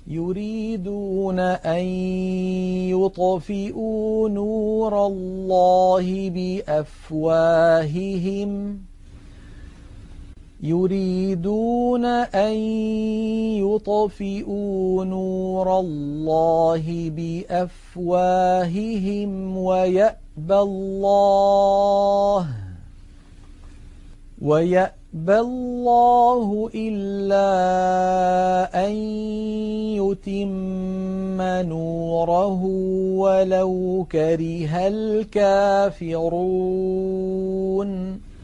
يريدون أن يطفئوا نور الله بأفواههم يريدون أن يطفئوا نور الله بأفواههم ويأبى الله إلا أن يتم نوره ولو كره الكافرون